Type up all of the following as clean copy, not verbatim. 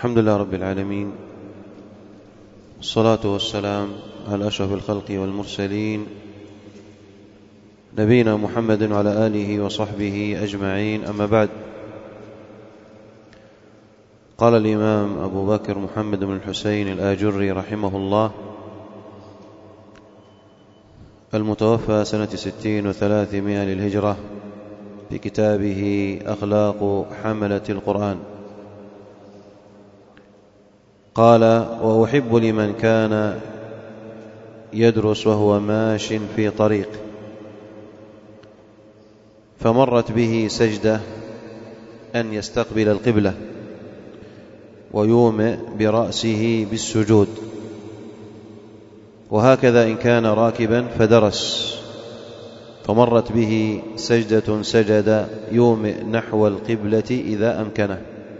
الحمد لله رب العالمين، والصلاة والسلام على أشرف الخلق والمرسلين نبينا محمد وعلى آله وصحبه أجمعين. أما بعد، قال الإمام أبو بكر محمد بن الحسين الآجري رحمه الله، المتوفى سنة 60 و300 للهجرة، في كتابه أخلاق حملة القرآن، قال: وأحب لمن كان يدرس وهو ماش في طريق فمرت به سجدة أن يستقبل القبلة ويومئ برأسه بالسجود، وهكذا إن كان راكبا فدرس فمرت به سجدة سجد يومئ نحو القبلة إذا أمكنه.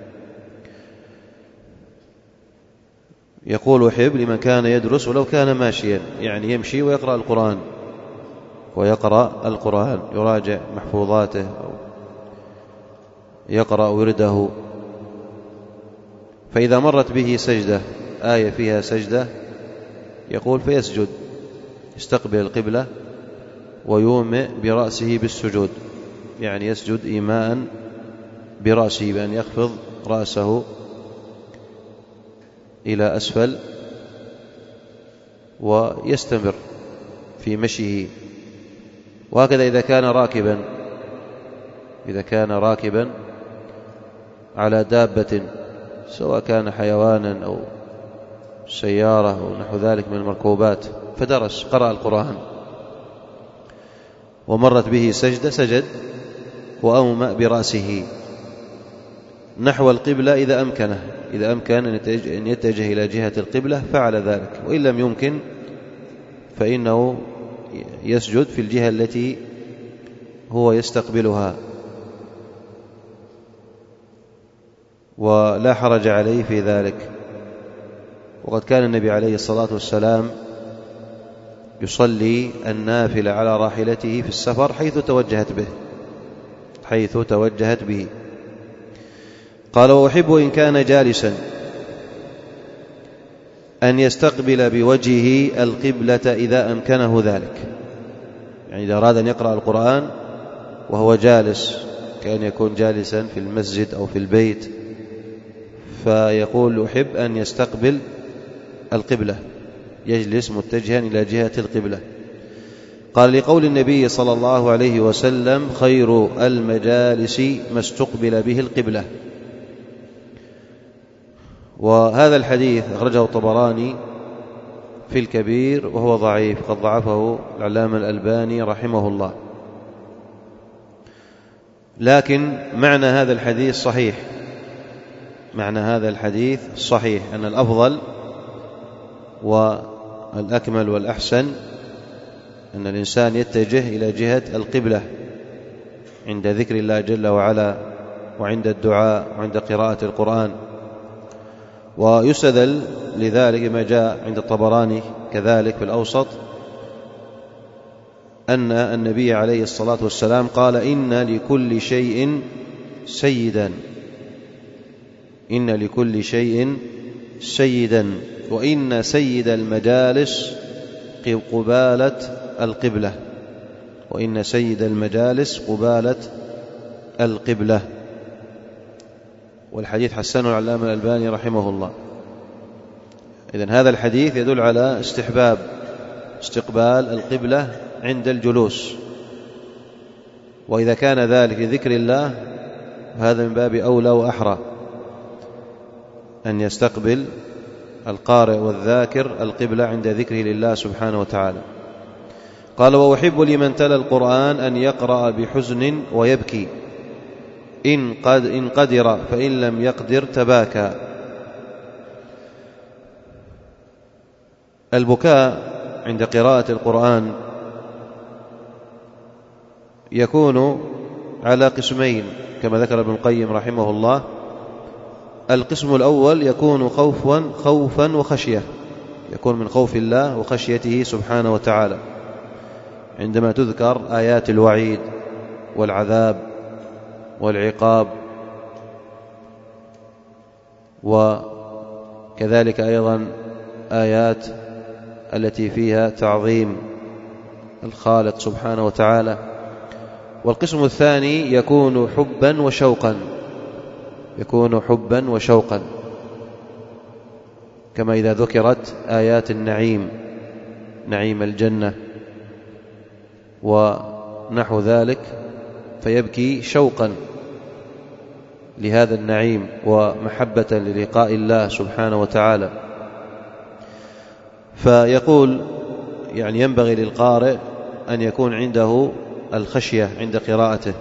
يقول: أحب لمن كان يدرس ولو كان ماشيا، يعني يمشي ويقرأ القرآن يراجع محفوظاته أو يقرأ ورده، فإذا مرت به سجدة، آية فيها سجدة، يقول فيسجد، يستقبل القبلة ويومئ برأسه بالسجود، يعني يسجد إيماء برأسه بأن يخفض رأسه إلى أسفل ويستمر في مشيه. وهكذا إذا كان راكبا على دابة، سواء كان حيوانا أو سيارة أو نحو ذلك من المركوبات، فدرس قرأ القرآن ومرت به سجدة سجد وأومأ برأسه نحو القبلة إذا أمكن أن يتجه إلى جهة القبلة فعل ذلك، وإن لم يمكن فإنه يسجد في الجهة التي هو يستقبلها، ولا حرج عليه في ذلك. وقد كان النبي عليه الصلاة والسلام يصلي النافلة على راحلته في السفر حيث توجهت به. قال: وأحب إن كان جالسا أن يستقبل بوجهه القبلة إذا أمكنه ذلك، يعني إذا أراد أن يقرأ القرآن وهو جالس، كأن يكون جالسا في المسجد أو في البيت، فيقول: أحب أن يستقبل القبلة، يجلس متجها إلى جهة القبلة. قال: لقول النبي صلى الله عليه وسلم: خير المجالس ما استقبل به القبلة. وهذا الحديث أخرجه الطبراني في الكبير وهو ضعيف، قد ضعفه العلامة الألباني رحمه الله، لكن معنى هذا الحديث صحيح، أن الأفضل والأكمل والأحسن أن الإنسان يتجه إلى جهة القبلة عند ذكر الله جل وعلا، وعند الدعاء، وعند قراءة القرآن. ويستدل لذلك ما جاء عند الطبراني كذلك في الأوسط، أن النبي عليه الصلاة والسلام قال: إن لكل شيء سيدا، وإن سيد المجالس قبالة القبلة. والحديث حسنه العلامة الألباني رحمه الله. إذن هذا الحديث يدل على استحباب استقبال القبلة عند الجلوس، وإذا كان ذلك لذكر الله هذا من باب أولى وأحرى أن يستقبل القارئ والذاكر القبلة عند ذكره لله سبحانه وتعالى. قال: وأحب لمن تلا القرآن أن يقرأ بحزن ويبكي، إن قدر، فإن لم يقدر تباكى. البكاء عند قراءة القرآن يكون على قسمين كما ذكر ابن القيم رحمه الله. القسم الأول يكون خوفا وخشية، يكون من خوف الله وخشيته سبحانه وتعالى عندما تذكر آيات الوعيد والعذاب والعقاب كذلك أيضا آيات التي فيها تعظيم الخالق سبحانه وتعالى. والقسم الثاني يكون حبا وشوقا، كما إذا ذكرت آيات النعيم، نعيم الجنة ونحو ذلك، فيبكي شوقا لهذا النعيم ومحبة للقاء الله سبحانه وتعالى. فيقول يعني ينبغي للقارئ أن يكون عنده الخشية عند قراءته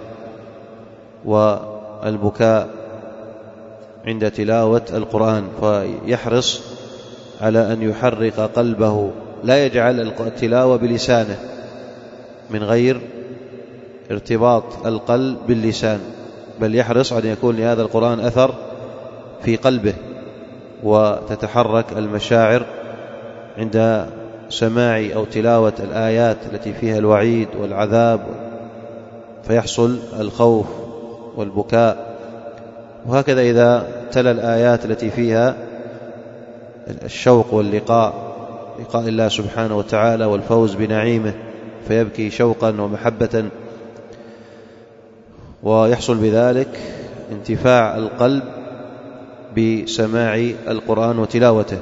والبكاء عند تلاوة القرآن، فيحرص على أن يحرق قلبه، لا يجعل التلاوة بلسانه من غير ارتباط القلب باللسان، بل يحرص على أن يكون لهذا القرآن أثر في قلبه وتتحرك المشاعر عند سماع أو تلاوة الآيات التي فيها الوعيد والعذاب، فيحصل الخوف والبكاء. وهكذا إذا تلا الآيات التي فيها الشوق واللقاء، لقاء الله سبحانه وتعالى والفوز بنعيمه، فيبكي شوقا ومحبة، ويحصل بذلك انتفاع القلب بسماع القرآن وتلاوته.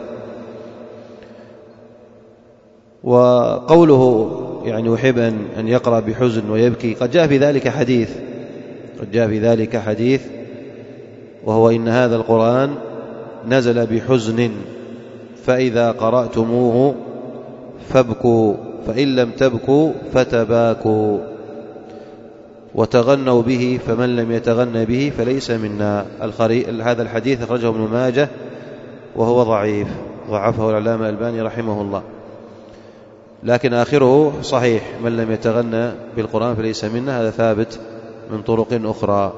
وقوله يعني يحب أن يقرأ بحزن ويبكي، قد جاء في ذلك حديث وهو إن هذا القرآن نزل بحزن فإذا قرأتموه فابكوا، فإن لم تبكوا فتباكوا، وتغنوا به فمن لم يتغن به فليس منا. هذا الحديث أخرجه ابن ماجه وهو ضعيف، ضعفه العلامة الألباني رحمه الله، لكن آخره صحيح، من لم يتغنى بالقرآن فليس منا، هذا ثابت من طرق أخرى.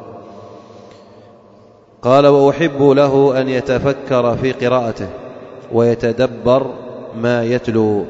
قال وأحب له أن يتفكر في قراءته ويتدبر ما يتلو،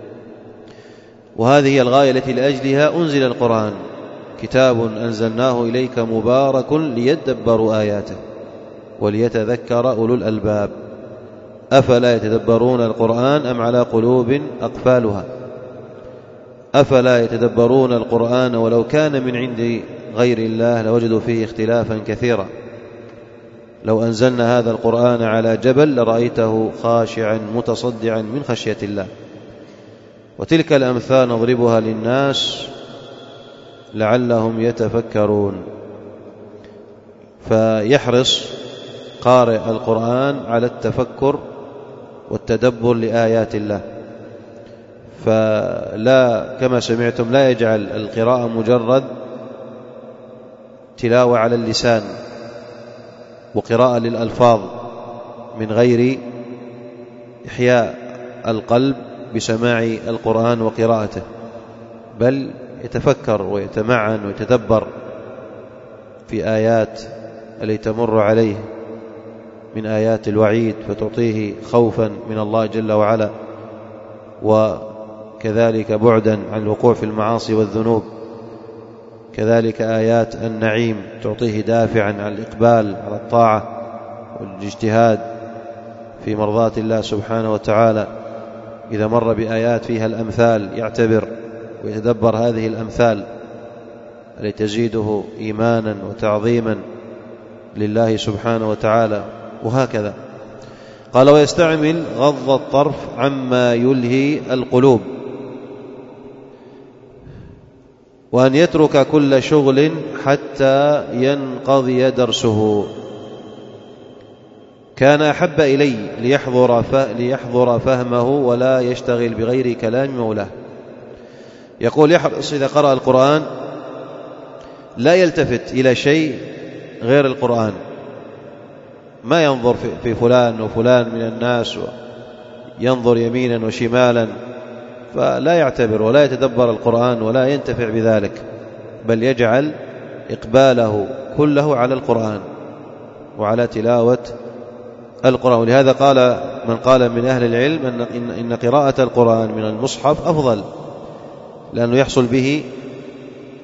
وهذه هي الغاية التي لأجلها أنزل القرآن، كتاب أنزلناه إليك مبارك ليدبروا آياته وليتذكر أولو الألباب أفلا يتدبرون القرآن أم على قلوب أقفالها أفلا يتدبرون القرآن ولو كان من عند غير الله لوجدوا فيه اختلافا كثيرا لو أنزلنا هذا القرآن على جبل لرأيته خاشعا متصدعا من خشية الله. وتلك الأمثال نضربها للناس لعلهم يتفكرون. فيحرص قارئ القرآن على التفكر والتدبر لآيات الله، فلا كما سمعتم لا يجعل القراءة مجرد تلاوة على اللسان وقراءة للألفاظ من غير إحياء القلب بسماع القرآن وقراءته، بل يتفكر ويتمعن ويتدبر في آيات التي تمر عليه من آيات الوعيد فتعطيه خوفا من الله جل وعلا، وكذلك بعدا عن الوقوع في المعاصي والذنوب، كذلك آيات النعيم تعطيه دافعا عن الإقبال على الطاعة والاجتهاد في مرضاة الله سبحانه وتعالى. إذا مر بآيات فيها الأمثال يعتبر ويتدبر هذه الأمثال التي تزيده إيمانا وتعظيما لله سبحانه وتعالى. وهكذا قال ويستعمل غض الطرف عما يلهي القلوب، وأن يترك كل شغل حتى ينقضي درسه. كان أحب إلي ليحضر فهمه ولا يشتغل بغير كلام مولاه. يقول يحرص إذا قرأ القرآن لا يلتفت إلى شيء غير القرآن، ما ينظر في فلان وفلان من الناس ينظر يمينا وشمالا، فلا يعتبر ولا يتدبر القرآن ولا ينتفع بذلك، بل يجعل إقباله كله على القرآن وعلى تلاوة القرآن. ولهذا قال من قال من أهل العلم إن قراءة القرآن من المصحف أفضل، لأنه يحصل به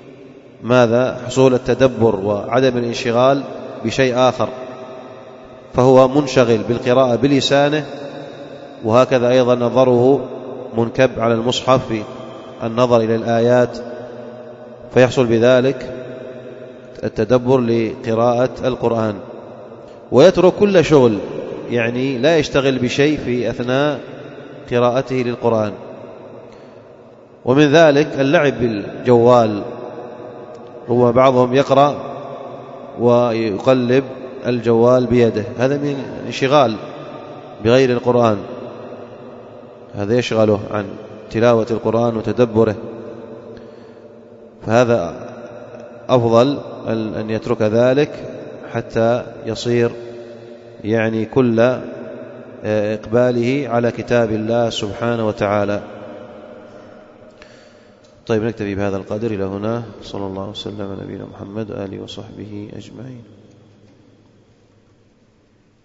ماذا؟ حصول التدبر وعدم الانشغال بشيء آخر، فهو منشغل بالقراءة بلسانه، وهكذا أيضا نظره منكب على المصحف في النظر إلى الآيات، فيحصل بذلك التدبر لقراءة القرآن، ويترك كل شغل، يعني لا يشتغل بشيء في أثناء قراءته للقرآن. ومن ذلك اللعب بالجوال، هو بعضهم يقرأ ويقلب الجوال بيده، هذا من انشغال بغير القرآن، هذا يشغله عن تلاوة القرآن وتدبره، فهذا أفضل أن يترك ذلك حتى يصير يعني كل إقباله على كتاب الله سبحانه وتعالى. طيب، نكتفي بهذا القدر إلى هنا. صلى الله وسلم على نبينا محمد وآله وصحبه أجمعين.